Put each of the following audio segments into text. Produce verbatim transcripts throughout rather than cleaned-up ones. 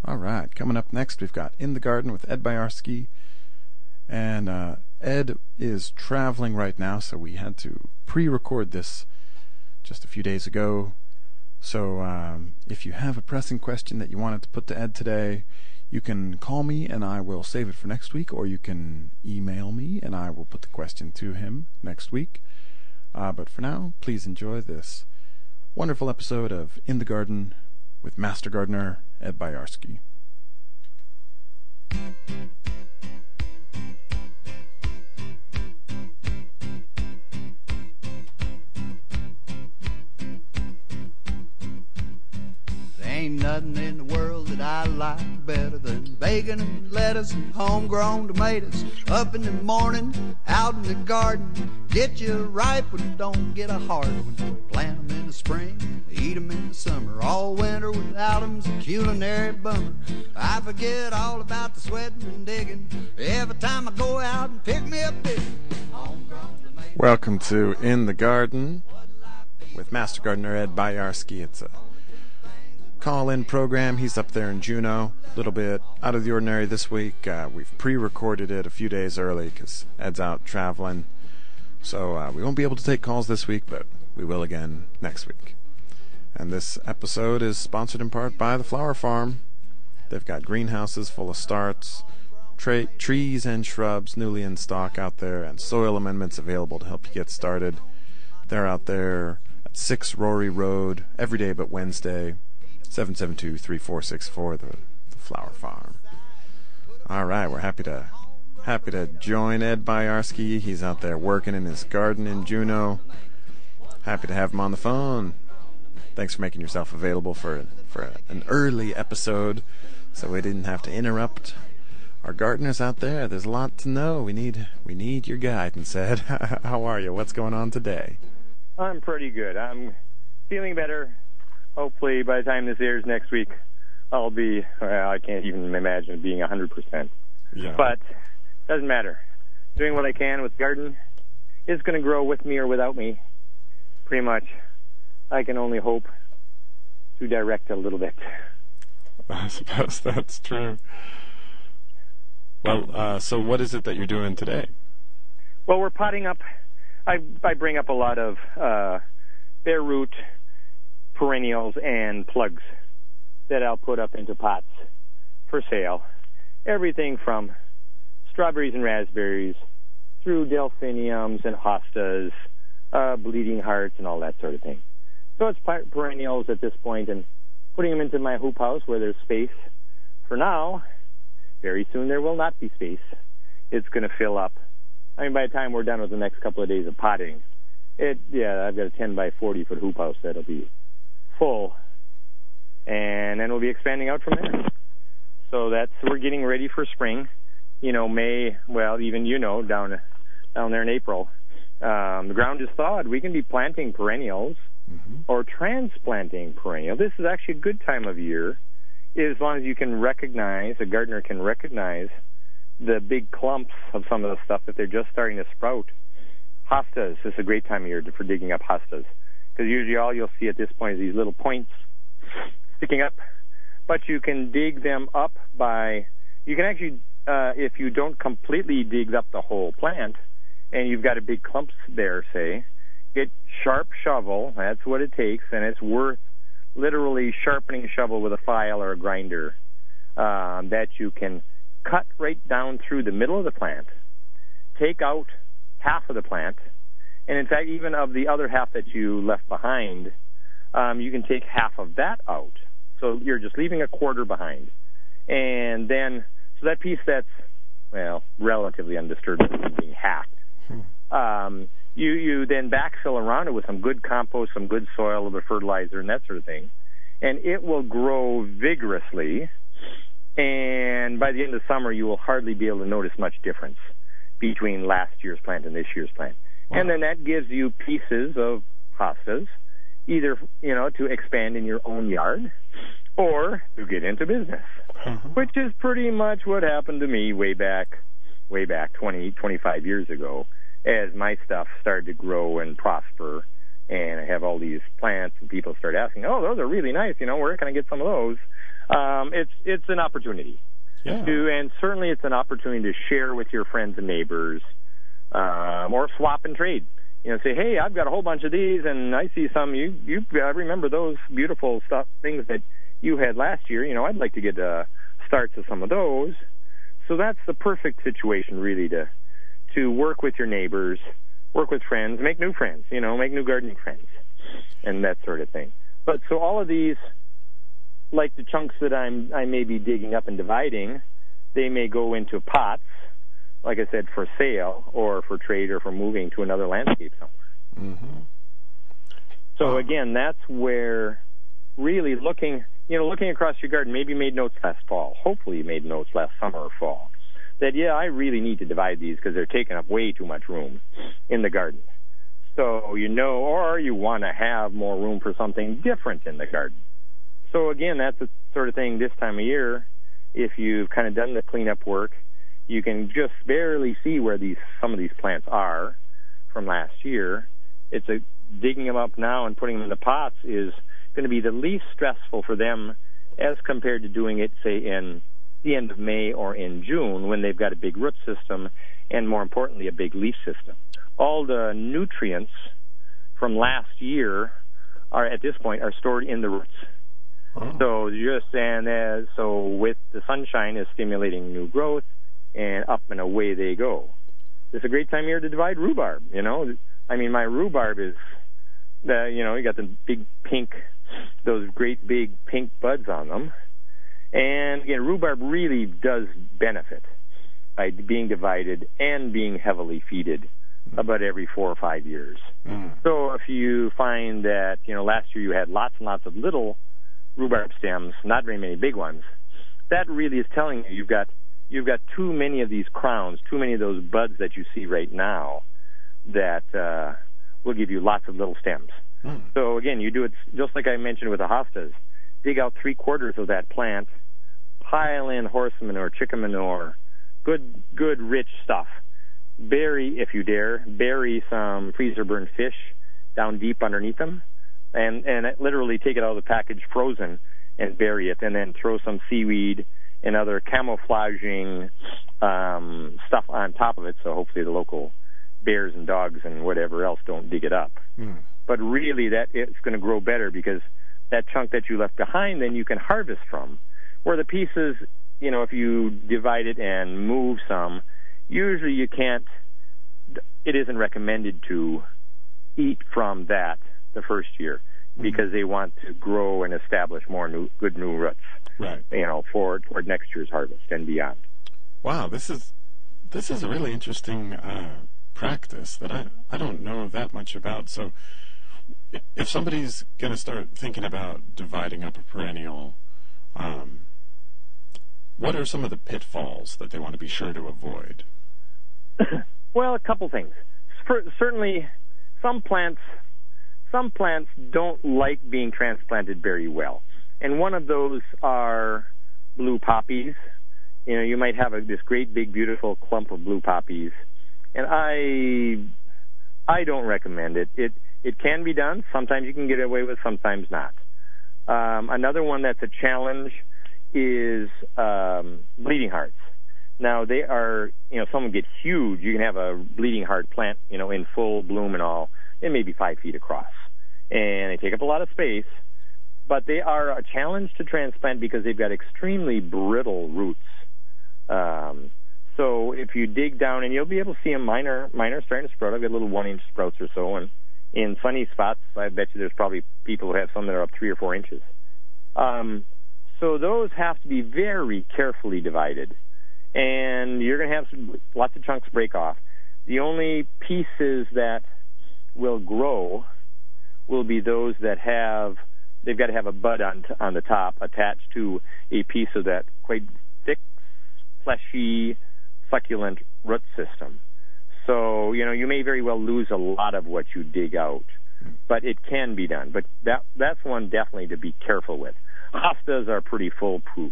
All right, coming up next, we've got In the Garden with Ed Byarski. And uh, Ed is traveling right now, so we had to pre-record this just a few days ago. So um, if you have a pressing question that you wanted to put to Ed today, you can call me and I will save it for next week, or you can email me and I will put the question to him next week. Uh, but for now, please enjoy this wonderful episode of In the Garden with Master Gardener Ed Byarski. Ain't nothing in the world that I like better than bacon and lettuce and homegrown tomatoes. Up in the morning, out in the garden, get you ripe when you don't get a hard one. Plant them in the spring, eat them in the summer. All winter without them's a culinary bummer. I forget all about the sweating and digging every time I go out and pick me a big homegrown tomato. Welcome to In the Garden with Master Gardener Ed Byarski. It's a call-in program. He's up there in Juneau. A little bit out of the ordinary this week. Uh, we've pre-recorded it a few days early because Ed's out traveling. So uh, we won't be able to take calls this week, but we will again next week. And this episode is sponsored in part by the Flower Farm. They've got greenhouses full of starts, tra- trees and shrubs newly in stock out there, and soil amendments available to help you get started. They're out there at six Rory Road every day but Wednesday. seven seven two, three four six four, the, the Flower Farm. All right, we're happy to happy to join Ed Byarski. He's out there working in his garden in Juneau. Happy to have him on the phone. Thanks for making yourself available for for an early episode, so we didn't have to interrupt our gardeners out there. There's a lot to know. We need we need your guidance, Ed. How are you? What's going on today? I'm pretty good. I'm feeling better. Hopefully, by the time this airs next week, I'll be, well, I can't even imagine being one hundred percent. Yeah. But doesn't matter. Doing what I can with the garden. It's going to grow with me or without me, pretty much. I can only hope to direct a little bit. I suppose that's true. Well, uh, so what is it that you're doing today? Well, we're potting up. I, I bring up a lot of uh, bare root perennials and plugs that I'll put up into pots for sale. Everything from strawberries and raspberries through delphiniums and hostas, uh, bleeding hearts, and all that sort of thing. So it's perennials at this point, and putting them into my hoop house where there's space. For now, very soon there will not be space. It's going to fill up. I mean, by the time we're done with the next couple of days of potting, it yeah, I've got a ten by forty foot hoop house that'll be full, and then we'll be expanding out from there. So that's, we're getting ready for spring. You know, May, well, even you know, down down there in April, um, the ground is thawed. We can be planting perennials mm-hmm. or transplanting perennial. This is actually a good time of year, as long as you can recognize, a gardener can recognize the big clumps of some of the stuff that they're just starting to sprout. Hostas, this is a great time of year for digging up hostas, because usually all you'll see at this point is these little points sticking up. But you can dig them up by, you can actually, uh, if you don't completely dig up the whole plant, and you've got a big clump there, say, get sharp shovel, that's what it takes, and it's worth literally sharpening a shovel with a file or a grinder, um, that you can cut right down through the middle of the plant, take out half of the plant, and in fact, even of the other half that you left behind, um, you can take half of that out. So you're just leaving a quarter behind. And then, so that piece that's, well, relatively undisturbed is being hacked. Um, you, you then backfill around it with some good compost, some good soil, a little bit of fertilizer, and that sort of thing. And it will grow vigorously. And by the end of the summer, you will hardly be able to notice much difference between last year's plant and this year's plant. Wow. And then that gives you pieces of hostas, either, you know, to expand in your own yard or to get into business, mm-hmm. which is pretty much what happened to me way back, way back twenty, twenty-five years ago, as my stuff started to grow and prosper, and I have all these plants, and people start asking, oh, those are really nice, you know, where can I get some of those? Um, it's it's an opportunity. Yeah. To, and certainly it's an opportunity to share with your friends and neighbors, um, or swap and trade. You know, say, hey, I've got a whole bunch of these, and I see some. You you I remember those beautiful stuff, things that you had last year. You know, I'd like to get uh, starts of some of those. So that's the perfect situation, really, to to work with your neighbors, work with friends, make new friends. You know, make new gardening friends, and that sort of thing. But so all of these, like the chunks that I'm I may be digging up and dividing, they may go into pots, like I said, for sale or for trade or for moving to another landscape somewhere. Mm-hmm. So again, that's where really looking, you know, looking across your garden. Maybe you made notes last fall. Hopefully, you made notes last summer or fall. That yeah, I really need to divide these because they're taking up way too much room in the garden. So you know, or you want to have more room for something different in the garden. So again, that's the sort of thing this time of year. If you've kind of done the cleanup work, you can just barely see where these some of these plants are from last year. It's a digging them up now and putting them in the pots is going to be the least stressful for them as compared to doing it, say, in the end of May or in June when they've got a big root system and, more importantly, a big leaf system. All the nutrients from last year are, at this point, are stored in the roots. Oh. So just and uh, so with the sunshine is stimulating new growth, and up and away they go. It's a great time of year to divide rhubarb. You know, I mean, my rhubarb is, the you know, you got the big pink, those great big pink buds on them, and again, rhubarb really does benefit by being divided and being heavily feeded about every four or five years. Mm. So if you find that, you know, last year you had lots and lots of little rhubarb stems, not very many big ones, that really is telling you you've got you've got too many of these crowns, too many of those buds that you see right now that uh, will give you lots of little stems. Mm. So again, you do it just like I mentioned with the hostas. Dig out three quarters of that plant, pile in horse manure, chicken manure, good, good rich stuff. Bury, if you dare, bury some freezer-burned fish down deep underneath them, and, and literally take it out of the package frozen and bury it, and then throw some seaweed and other camouflaging um, stuff on top of it, so hopefully the local bears and dogs and whatever else don't dig it up. Mm. But really, that it's going to grow better because that chunk that you left behind, then you can harvest from. Where the pieces, you know, if you divide it and move some, usually you can't, it isn't recommended to eat from that the first year because they want to grow and establish more new, good new roots, right? You know, for toward next year's harvest and beyond. Wow, this is this is a really interesting uh, practice that I, I don't know that much about. So if somebody's going to start thinking about dividing up a perennial, um, what are some of the pitfalls that they want to be sure to avoid? Well, a couple things. For, certainly, some plants, some plants don't like being transplanted very well, and one of those are blue poppies. You know, you might have a, this great, big, beautiful clump of blue poppies, and I, I don't recommend it. It, it can be done. Sometimes you can get away with, sometimes not. Um, another one that's a challenge is um, bleeding hearts. Now, they are, you know, some will get huge. You can have a bleeding heart plant, you know, in full bloom and all. It may be five feet across. And they take up a lot of space, but they are a challenge to transplant because they've got extremely brittle roots. Um, so if you dig down, and you'll be able to see them minor, minor starting to sprout. I've got little one-inch sprouts or so, and in sunny spots, I bet you there's probably people who have some that are up three or four inches. Um, so those have to be very carefully divided. And you're going to have some, lots of chunks break off. The only pieces that will grow will be those that have, they've got to have a bud on on the top attached to a piece of that quite thick, fleshy, succulent root system. So, you know, you may very well lose a lot of what you dig out, but it can be done. But that that's one definitely to be careful with. Hostas are pretty foolproof.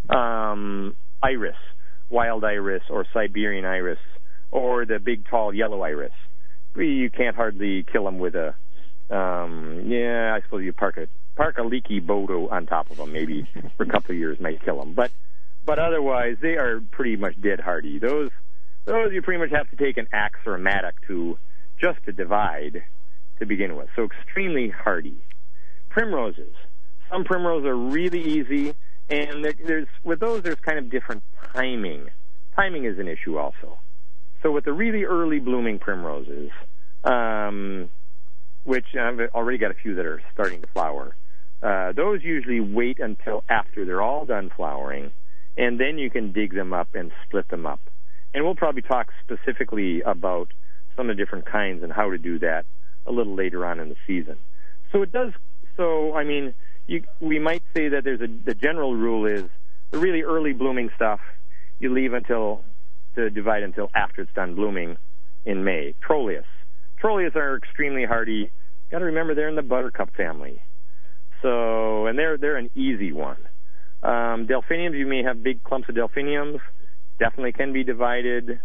Um, iris. Wild iris or Siberian iris or the big tall yellow iris. You can't hardly kill them with a, um, yeah, I suppose you park a park a leaky boat on top of them, maybe for a couple of years might kill them. But but otherwise, they are pretty much dead hardy. Those those you pretty much have to take an axe or a mattock to just to divide to begin with. So extremely hardy. Primroses. Some primroses are really easy, and there, there's with those there's kind of different timing. Timing is an issue also. So with the really early blooming primroses, um, which I've already got a few that are starting to flower, uh, those usually wait until after they're all done flowering, and then you can dig them up and split them up. And we'll probably talk specifically about some of the different kinds and how to do that a little later on in the season. So it does. So I mean, you, we might say that there's a the general rule is the really early blooming stuff you leave until to divide until after it's done blooming in May. Trollius. Trollius are extremely hardy. Got to remember they're in the buttercup family. So, and they're they're an easy one. Um, delphiniums, you may have big clumps of delphiniums. Definitely can be divided.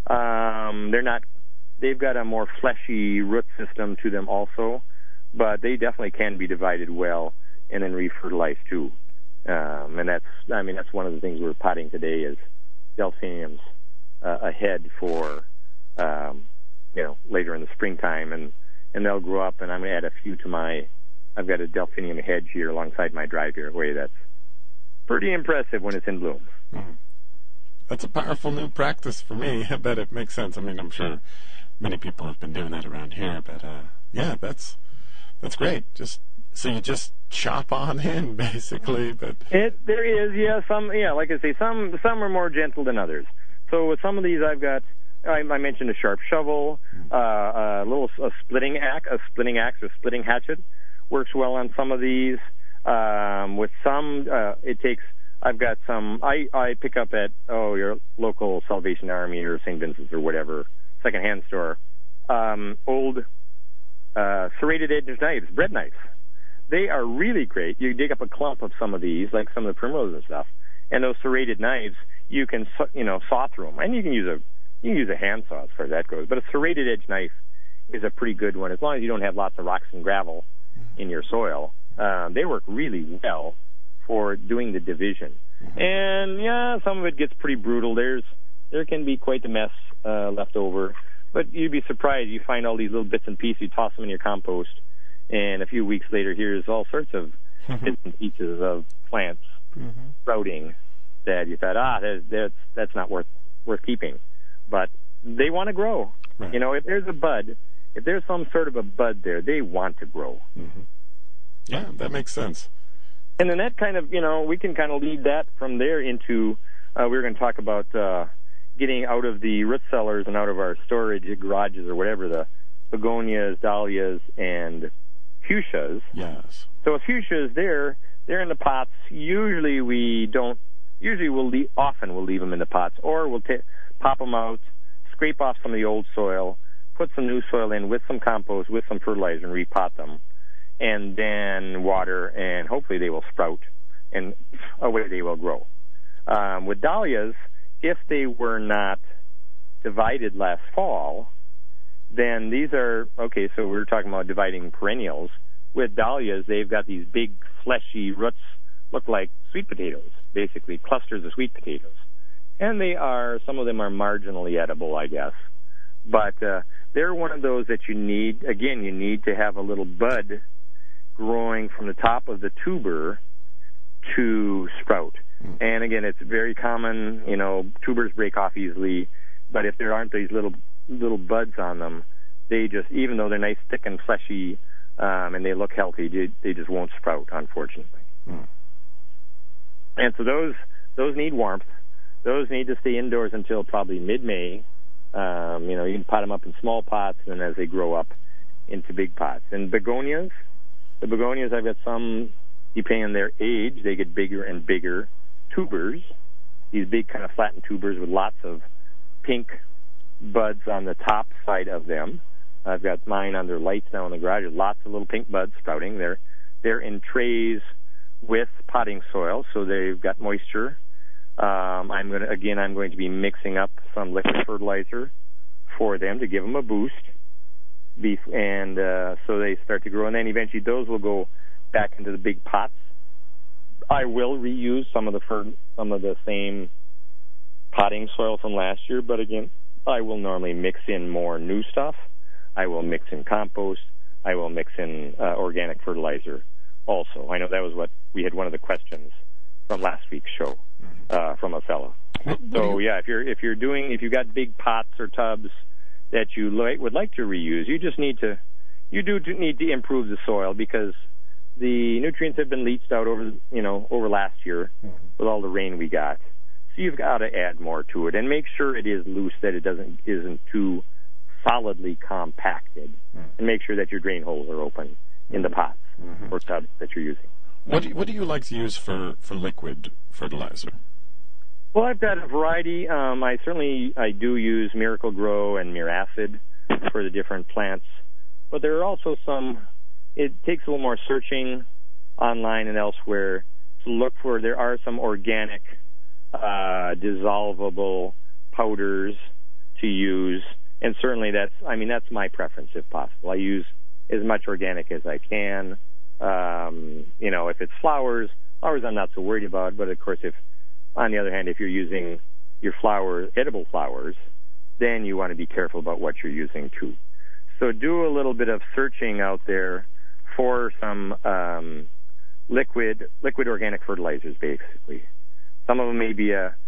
Um, they're not. They've got a more fleshy root system to them also, but they definitely can be divided well and then refertilized too. Um, and that's, I mean, that's one of the things we're potting today is delphiniums uh, ahead for, um, you know, later in the springtime, and, and they'll grow up. And I'm going to add a few to my. I've got a delphinium hedge here alongside my driveway that's pretty impressive when it's in bloom. Mm-hmm. That's a powerful new practice for me. I bet it makes sense. I mean, I'm sure many people have been doing that around here, but uh, yeah, that's that's great. Just so you just chop on in, basically. But it there is, yeah, some, yeah, like I say, some some are more gentle than others. So with some of these, I've got. I, I mentioned a sharp shovel, uh, a little a splitting axe, a splitting axe or splitting hatchet works well on some of these. Um, with some, uh, it takes. I've got some. I, I pick up at oh your local Salvation Army or Saint Vincent's or whatever secondhand store. Um, old uh, serrated edge knives, bread knives. They are really great. You dig up a clump of some of these, like some of the primroses and stuff, and those serrated knives, you can you know saw through them, and you can use a you can use a handsaw as far as that goes. But a serrated edge knife is a pretty good one as long as you don't have lots of rocks and gravel in your soil. Um, they work really well for doing the division. And yeah, some of it gets pretty brutal. There's there can be quite a mess uh, left over, but you'd be surprised. You find all these little bits and pieces, you toss them in your compost, and a few weeks later, here's all sorts of bits and pieces of plants mm-hmm. sprouting that you thought, ah, that's that's, that's not worth worth keeping. But they want to grow. Right. You know, if there's a bud, if there's some sort of a bud there, they want to grow. Mm-hmm. Yeah, that makes sense. And then that kind of, you know, we can kind of lead that from there into, uh, we were going to talk about uh, getting out of the root cellars and out of our storage garages or whatever, the begonias, dahlias, and fuchsias. Yes. So with fuchsias, they're, they're in the pots. Usually we don't, usually we'll leave, often we'll leave them in the pots, or we'll t- pop them out, scrape off some of the old soil, put some new soil in with some compost, with some fertilizer, and repot them. And then water, and hopefully they will sprout, and away they will grow. Um, with dahlias, if they were not divided last fall, then these are, okay, so we were talking about dividing perennials. With dahlias, they've got these big, fleshy roots, look like sweet potatoes, basically, clusters of sweet potatoes. And they are, some of them are marginally edible, I guess. But uh, they're one of those that you need, again, you need to have a little bud growing from the top of the tuber to sprout. Mm. And again, it's very common, you know, tubers break off easily, but if there aren't these little little buds on them, they just, even though they're nice, thick, and fleshy, um, and they look healthy, they, they just won't sprout, unfortunately. Mm. And so those those need warmth. Those need to stay indoors until probably mid-May. Um, you know, you can pot them up in small pots, and then as they grow up into big pots. And begonias, The begonias, I've got some, depending on their age, they get bigger and bigger tubers, these big kind of flattened tubers with lots of pink buds on the top side of them. I've got mine under lights now in the garage. There's lots of little pink buds sprouting. They're, they're in trays with potting soil, so they've got moisture. Um, I'm going to, again, I'm going to be mixing up some liquid fertilizer for them to give them a boost. Beef, and uh, so they start to grow, and then eventually those will go back into the big pots. I will reuse some of the fer- some of the same potting soil from last year, but again, I will normally mix in more new stuff. I will mix in compost. I will mix in uh, organic fertilizer also. I know that was what we had one of the questions from last week's show uh, from a fellow. So yeah, if you're if you're doing if you got big pots or tubs that you li- would like to reuse, you just need to you do need to improve the soil because the nutrients have been leached out over you know over last year mm-hmm. with all the rain we got. So you've got to add more to it and make sure it is loose, that it doesn't isn't too solidly compacted, mm-hmm. and make sure that your drain holes are open in the pots mm-hmm. or tubs that you're using. What do you, what do you like to use for, for liquid fertilizer? Well, I've got a variety. Um, I certainly I do use Miracle Grow and Miracid for the different plants, but there are also some. It takes a little more searching online and elsewhere to look for. There are some organic uh, dissolvable powders to use, and certainly that's. I mean, that's my preference if possible. I use as much organic as I can. Um, you know, if it's flowers, flowers I'm not so worried about. But of course, if on the other hand, if you're using your flower, edible flowers, then you want to be careful about what you're using too. So do a little bit of searching out there for some um, liquid liquid organic fertilizers. Basically, some of them may be a.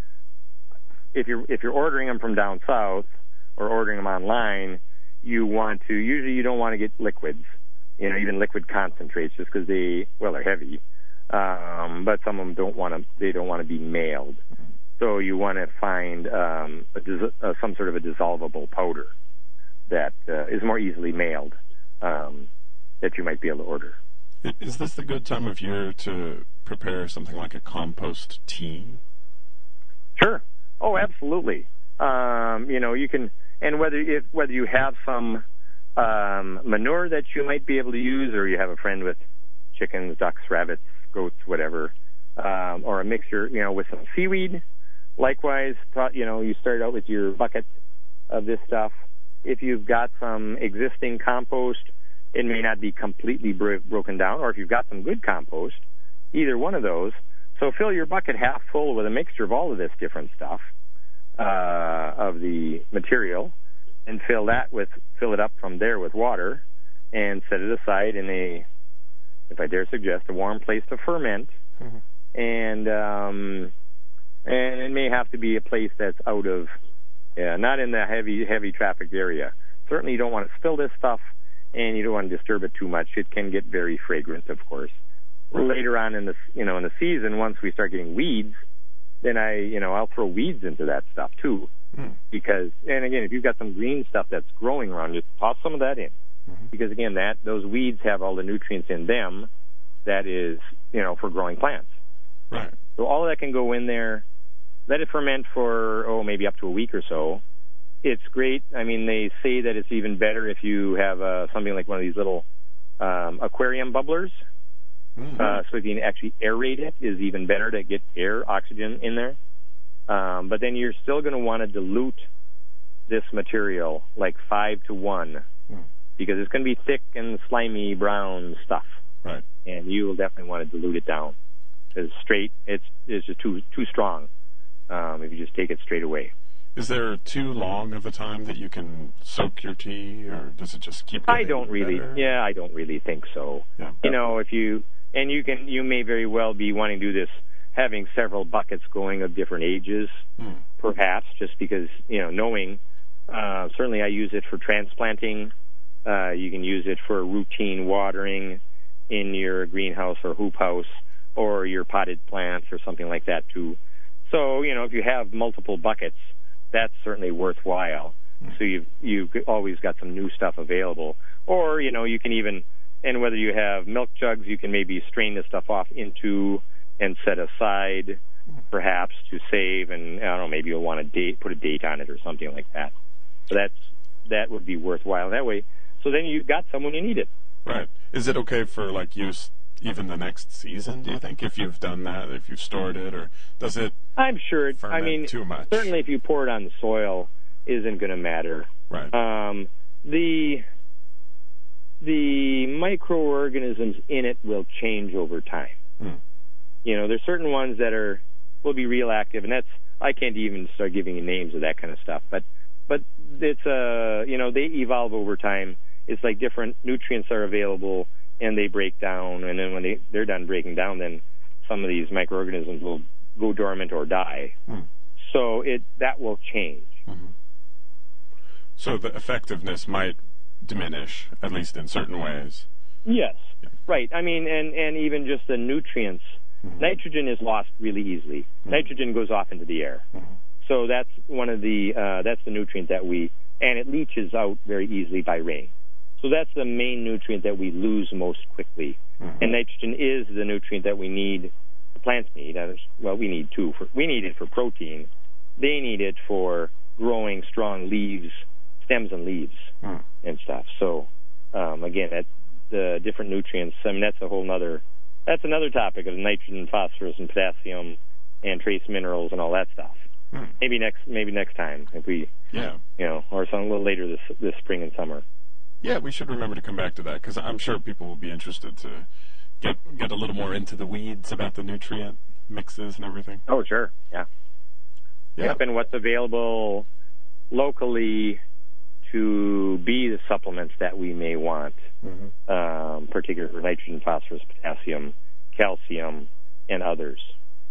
If you're if you're ordering them from down south or ordering them online, you want to usually you don't want to get liquids. You know, even liquid concentrates, just because they, well, they're heavy. Um, but some of them don't want to, they don't want to be mailed. So you want to find um, a dis- uh, some sort of a dissolvable powder that uh, is more easily mailed um, that you might be able to order. Is this the good time of year to prepare something like a compost tea? Sure. Oh, absolutely. Um, you know, you can, and whether if, whether you have some Um, manure that you might be able to use, or you have a friend with chickens, ducks, rabbits, goats, whatever, um, or a mixture, you know, with some seaweed. Likewise, you know, you start out with your bucket of this stuff. If you've got some existing compost, it may not be completely bro- broken down, or if you've got some good compost, either one of those. So fill your bucket half full with a mixture of all of this different stuff, uh, of the material, and fill that with, fill it up from there with water, and set it aside in a, if I dare suggest, a warm place to ferment. Mm-hmm. And um, and it may have to be a place that's out of, yeah, not in the heavy heavy trafficked area. Certainly, you don't want to spill this stuff, and you don't want to disturb it too much. It can get very fragrant, of course. Right. Later on in the you know in the season, once we start getting weeds, then I you know I'll throw weeds into that stuff too. Mm. Because, and again, if you've got some green stuff that's growing around, just toss some of that in. Mm-hmm. Because again, that those weeds have all the nutrients in them that is, you know, for growing plants. Right. So all of that can go in there. Let it ferment for, oh, maybe up to a week or so. It's great. I mean, they say that it's even better if you have uh, something like one of these little um, aquarium bubblers. Mm-hmm. Uh, so if you can actually aerate it, is even better to get air, oxygen in there. Um, but then you're still going to want to dilute this material like five to one mm. because it's going to be thick and slimy brown stuff. Right. And you will definitely want to dilute it down because straight it's it's just too too strong. Um, if you just take it straight away. Is there too long of a time that you can soak your tea, or does it just keep? I don't really. Better? Yeah, I don't really think so. Yeah. You know, if you and you can, you may very well be wanting to do this. Having several buckets going of different ages, mm. perhaps, just because, you know, knowing, uh, certainly I use it for transplanting. Uh, you can use it for routine watering in your greenhouse or hoop house or your potted plants or something like that, too. So, you know, if you have multiple buckets, that's certainly worthwhile. Mm. So you've, you've always got some new stuff available. Or, you know, you can even, and whether you have milk jugs, you can maybe strain the stuff off into and set aside, perhaps, to save, and I don't know, maybe you'll want to date, put a date on it or something like that. So that's that would be worthwhile that way. So then you've got some when you need it. Right. Is it okay for like use even the next season? Do you think if you've done that, if you've stored it, or does it? I'm sure. It, I mean, too much. Certainly, if you pour it on the soil, isn't going to matter. Right. Um, the the microorganisms in it will change over time. Hmm. You know, there's certain ones that are will be real active, and that's I can't even start giving you names of that kind of stuff. But but it's uh you know they evolve over time. It's like different nutrients are available and they break down, and then when they they're done breaking down, then some of these microorganisms will go dormant or die. Hmm. So it that will change. Mm-hmm. So the effectiveness might diminish, at least in certain ways. Yes, Yeah. right. I mean, and, and even just the nutrients. Mm-hmm. Nitrogen is lost really easily. Mm-hmm. Nitrogen goes off into the air. Mm-hmm. So that's one of the uh, that's the nutrient that we and it leaches out very easily by rain. So that's the main nutrient that we lose most quickly. Mm-hmm. And nitrogen is the nutrient that we need. The plants need. Uh, well, we need too. For, we need it for protein. They need it for growing strong leaves, stems and leaves, Mm. and stuff. So um, again, that the different nutrients. I mean, that's a whole nother. That's another topic of nitrogen, phosphorus, and potassium, and trace minerals, and all that stuff. Mm. Maybe next, maybe next time, if we, Yeah. you know, or some a little later this this spring and summer. Yeah, we should remember to come back to that, because I'm sure people will be interested to get get a little more into the weeds about the nutrient mixes and everything. Oh, sure, yeah. Yeah. Yep, and what's available locally to be the supplements that we may want, Mm-hmm. um, particularly for nitrogen, phosphorus, potassium, calcium, and others.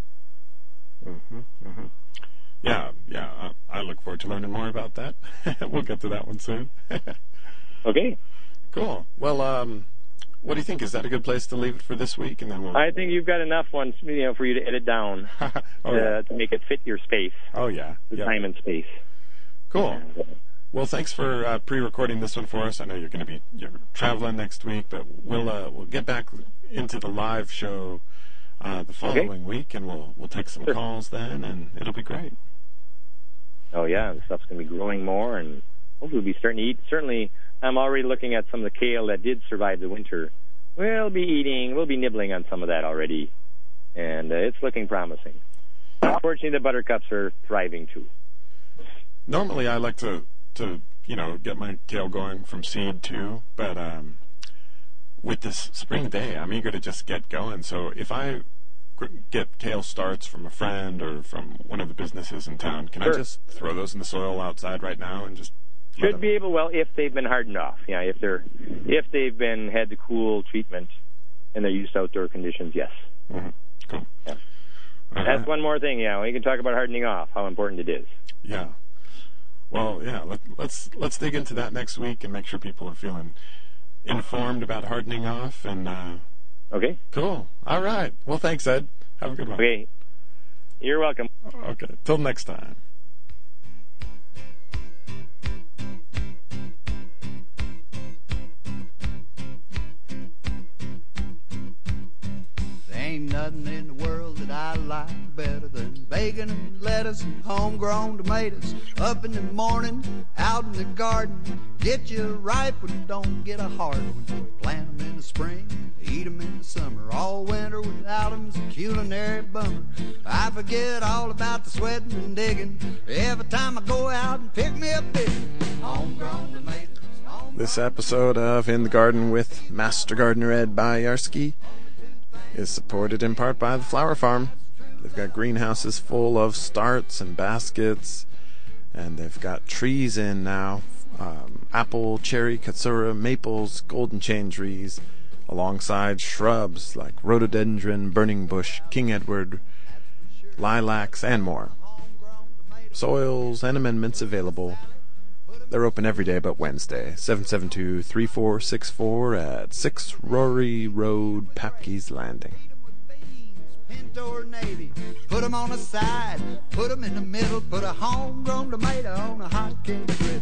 Mm-hmm. Mm-hmm. Yeah, yeah. I, I look forward to learning more about that. We'll get to that one soon. Okay. Cool. Well, um, what do you think? Is that a good place to leave it for this week? And then we'll. I think you've got enough ones, you know, for you to edit down oh, uh, yeah. to make it fit your space, Oh yeah. the Yep. time and space. Cool. And, uh, Well, thanks for uh, pre-recording this one for us. I know you're going to be you're traveling next week, but we'll uh, we'll get back into the live show uh, the following week, and we'll we'll take some Sure. calls then, and it'll be great. Oh yeah, the stuff's going to be growing more, and hopefully we'll be starting to eat. Certainly, I'm already looking at some of the kale that did survive the winter. We'll be eating, we'll be nibbling on some of that already, and uh, it's looking promising. Unfortunately, the buttercups are thriving too. Normally, I like to to you know get my kale going from seed too, but um, with this spring day, I'm eager to just get going. So if I gr- get kale starts from a friend or from one of the businesses in town, can Sure. I just throw those in the soil outside right now and just let Should them- be able, well, if they've been hardened off. Yeah, if they're if they've been had the cool treatment and they're used to outdoor conditions, yes. Mhm. Cool. Yeah. All That's right. one more thing. Yeah, we can talk about hardening off, how important it is. Yeah. Well, yeah. Let, let's let's dig into that next week and make sure people are feeling informed about hardening off. And uh, Okay. cool. All right. Well, thanks, Ed. Have a good one. Okay. You're welcome. Okay. Till next time. There ain't nothing in the world that I like better than bacon and lettuce and homegrown tomatoes. Up in the morning, out in the garden, get you ripe when you don't get a hard one. Plant 'em in the spring, eat 'em in the summer. All winter without 'em's a culinary bummer. I forget all about the sweating and digging every time I go out and pick me a big homegrown tomatoes. Homegrown This episode of In the Garden with Master Gardener Ed Bajarski is supported in part by the Flower Farm. They've got greenhouses full of starts and baskets, and they've got trees in now. Um, apple, cherry, katsura, maples, golden chain trees, alongside shrubs like rhododendron, burning bush, King Edward, lilacs, and more. Soils and amendments available. They're open every day but Wednesday. seven seven two, three four six four at six Rory Road, Papke's Landing. Pinto or navy, put 'em on the side, put 'em in the middle, put a homegrown tomato on a hot cake grill.